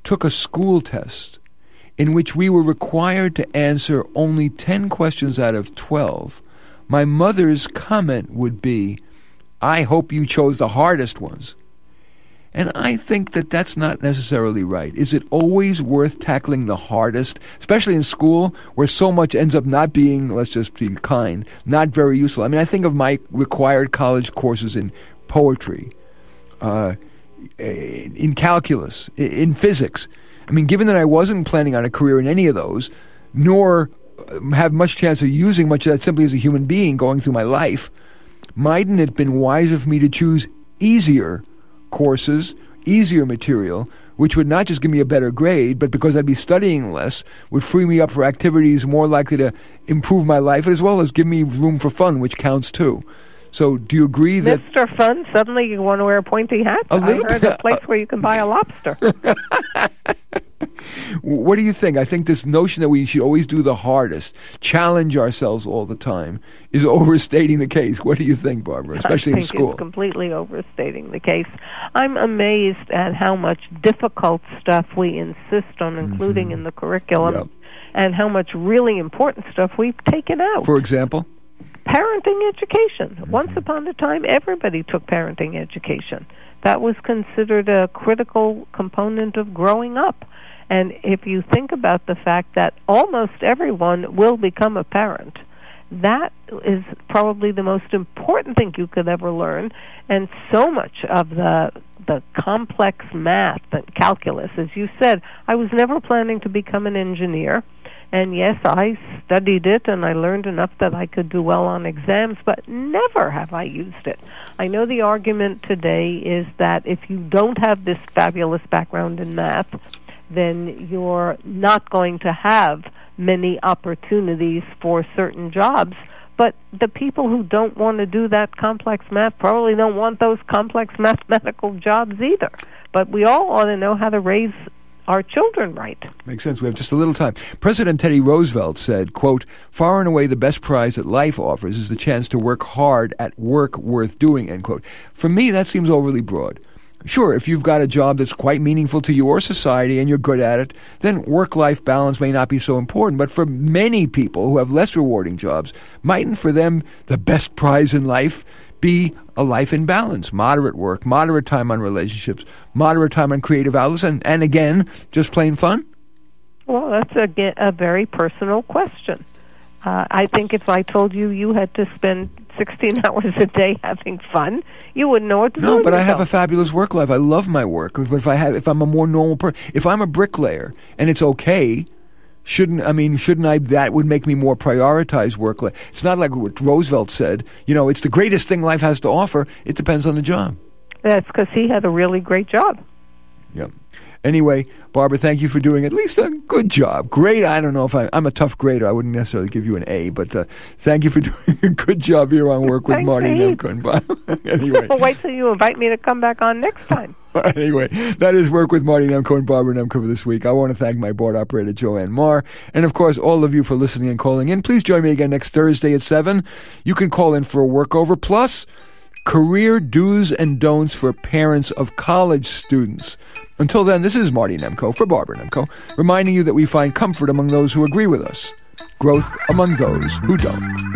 took a school test in which we were required to answer only ten questions out of twelve, my mother's comment would be, "I hope you chose the hardest ones." And I think that that's not necessarily right. Is it always worth tackling the hardest, especially in school, where so much ends up not being, let's just be kind, not very useful? I mean, I think of my required college courses in poetry, uh, in calculus, in physics. I mean, given that I wasn't planning on a career in any of those, nor have much chance of using much of that simply as a human being going through my life, mightn't it have been wiser for me to choose easier courses, easier material, which would not just give me a better grade, but because I'd be studying less, would free me up for activities more likely to improve my life, as well as give me room for fun, which counts too. So do you agree that... Mister Fun, suddenly you want to wear a pointy hat? A I little heard bit, a place uh, where you can buy a lobster. What do you think? I think this notion that we should always do the hardest, challenge ourselves all the time, is overstating the case. What do you think, Barbara, especially I think in school? It's completely overstating the case. I'm amazed at how much difficult stuff we insist on including mm-hmm. in the curriculum, Yep. and how much really important stuff we've taken out. For example? Parenting education. Mm-hmm. Once upon a time, everybody took parenting education. That was considered a critical component of growing up. And if you think about the fact that almost everyone will become a parent, that is probably the most important thing you could ever learn. And so much of the the complex math and calculus, as you said, I was never planning to become an engineer. And yes, I studied it and I learned enough that I could do well on exams, but never have I used it. I know the argument today is that if you don't have this fabulous background in math, then you're not going to have many opportunities for certain jobs. But the people who don't want to do that complex math probably don't want those complex mathematical jobs either. But we all ought to know how to raise our children right. Makes sense. We have just a little time. President Teddy Roosevelt said, quote, "Far and away the best prize that life offers is the chance to work hard at work worth doing," end quote. For me, that seems overly broad. Sure, if you've got a job that's quite meaningful to your society and you're good at it, then work-life balance may not be so important. But for many people who have less rewarding jobs, mightn't for them the best prize in life be a life in balance, moderate work, moderate time on relationships, moderate time on creative outlets, and, and again, just plain fun? Well, that's a, a very personal question. Uh, I think if I told you you had to spend sixteen hours a day having fun, you wouldn't know what to do. No, but I yourself. have a fabulous work life. I love my work. But if I have, if I'm a more normal person, if I'm a bricklayer and it's okay, shouldn't I mean? Shouldn't I? That would make me more prioritize work life. It's not like what Roosevelt said. You know, it's the greatest thing life has to offer. It depends on the job. That's because he had a really great job. Yeah. Anyway, Barbara, thank you for doing at least a good job. Great. I don't know if I, I'm a tough grader. I wouldn't necessarily give you an A, but uh, thank you for doing a good job here on Work with Thanks, Marty Steve. Nemko. Anyway. Wait till you invite me to come back on next time. Anyway, that is Work with Marty Nemko and Barbara Nemko for this week. I want to thank my board operator, Joanne Marr, and of course, all of you for listening and calling in. Please join me again next Thursday at seven. You can call in for a workover, plus career do's and don'ts for parents of college students. Until then, this is Marty Nemko for Barbara Nemko, reminding you that we find comfort among those who agree with us, growth among those who don't.